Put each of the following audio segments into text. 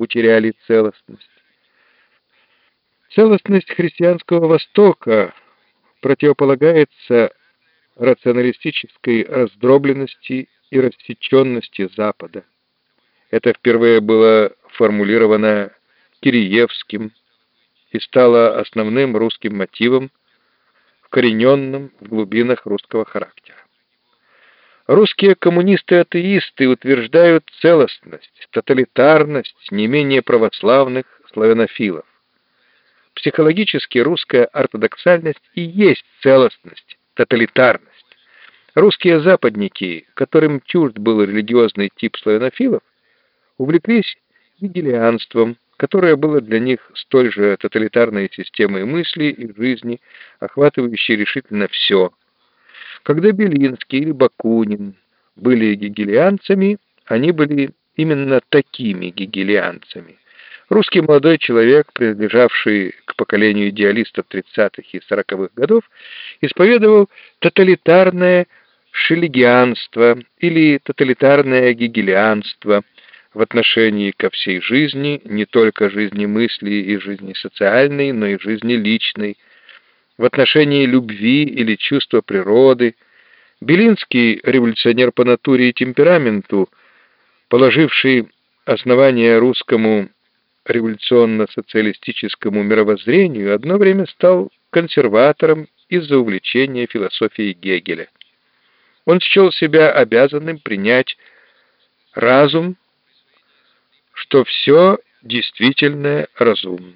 утеряли целостность. Целостность христианского Востока противополагается рационалистической раздробленности и рассеченности Запада. Это впервые было формулировано Киреевским и стало основным русским мотивом, вкорененным в глубинах русского характера. Русские коммунисты-атеисты утверждают целостность, тоталитарность не менее православных славянофилов. Психологически русская ортодоксальность и есть целостность, тоталитарность. Русские западники, которым чужд был религиозный тип славянофилов, увлеклись гегелианством, которое было для них столь же тоталитарной системой мысли и жизни, охватывающей решительно все. Когда Белинский или Бакунин были гегелианцами, они были именно такими гегелианцами. Русский молодой человек, принадлежавший к поколению идеалистов 30-х и 40-х годов, исповедовал тоталитарное шеллигианство или тоталитарное гегелианство в отношении ко всей жизни, не только жизни мысли и жизни социальной, но и жизни личной, в отношении любви или чувства природы. Белинский, революционер по натуре и темпераменту, положивший основание русскому революционно-социалистическому мировоззрению, одно время стал консерватором из-за увлечения философией Гегеля. Он счел себя обязанным принять разум, что все действительно разумно.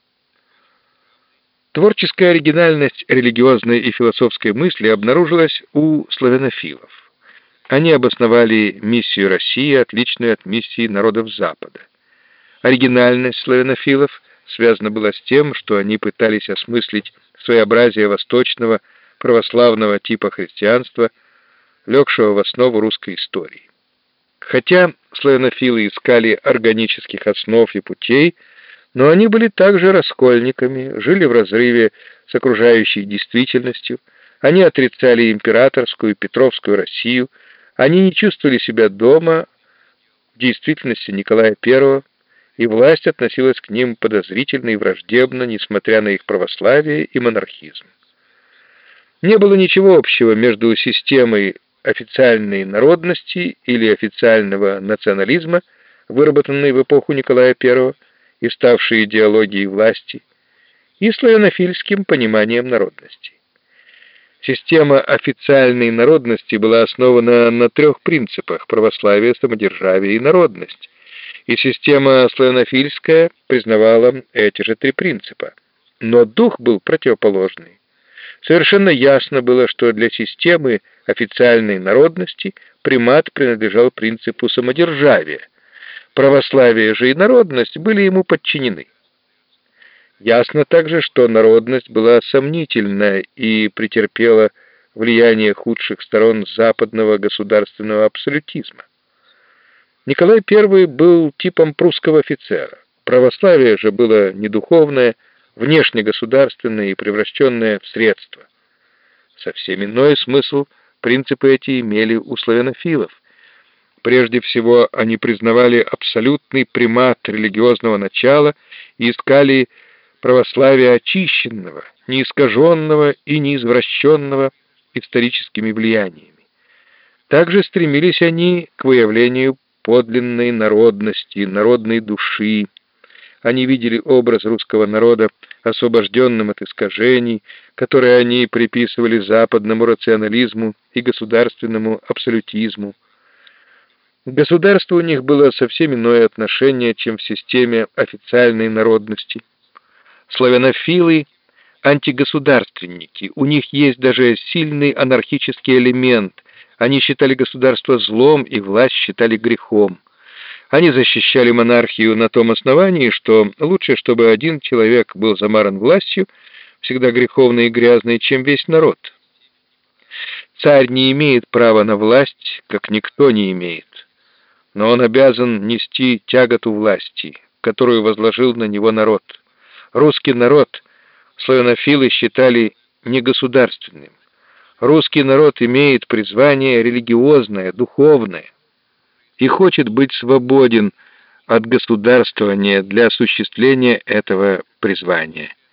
Творческая оригинальность религиозной и философской мысли обнаружилась у славянофилов. Они обосновали миссию России, отличную от миссии народов Запада. Оригинальность славянофилов связана была с тем, что они пытались осмыслить своеобразие восточного православного типа христианства, легшего в основу русской истории. Хотя славянофилы искали органических основ и путей, но они были также раскольниками, жили в разрыве с окружающей действительностью, они отрицали императорскую и петровскую Россию, они не чувствовали себя дома в действительности Николая I, и власть относилась к ним подозрительно и враждебно, несмотря на их православие и монархизм. Не было ничего общего между системой официальной народности или официального национализма, выработанной в эпоху Николая I и ставшей идеологией власти, и славянофильским пониманием народности. Система официальной народности была основана на трех принципах: православие, самодержавие и народность, и система славянофильская признавала эти же три принципа. Но дух был противоположный. Совершенно ясно было, что для системы официальной народности примат принадлежал принципу самодержавия. Православие же и народность были ему подчинены. Ясно также, что народность была сомнительна и претерпела влияние худших сторон западного государственного абсолютизма. Николай I был типом прусского офицера. Православие же было недуховное, внешнегосударственное и превращенное в средство. Совсем иной смысл принципы эти имели у славянофилов. Прежде всего, они признавали абсолютный примат религиозного начала и искали православия очищенного, неискаженного и неизвращенного историческими влияниями. Также стремились они к выявлению подлинной народности, народной души. Они видели образ русского народа освобожденным от искажений, которые они приписывали западному рационализму и государственному абсолютизму. К государству у них было совсем иное отношение, чем в системе официальной народности. Славянофилы — антигосударственники, у них есть даже сильный анархический элемент. Они считали государство злом и власть считали грехом. Они защищали монархию на том основании, что лучше, чтобы один человек был замаран властью, всегда греховной и грязной, чем весь народ. Царь не имеет права на власть, как никто не имеет, но он обязан нести тяготу власти, которую возложил на него народ. Русский народ славянофилы считали негосударственным. Русский народ имеет призвание религиозное, духовное и хочет быть свободен от государствования для осуществления этого призвания.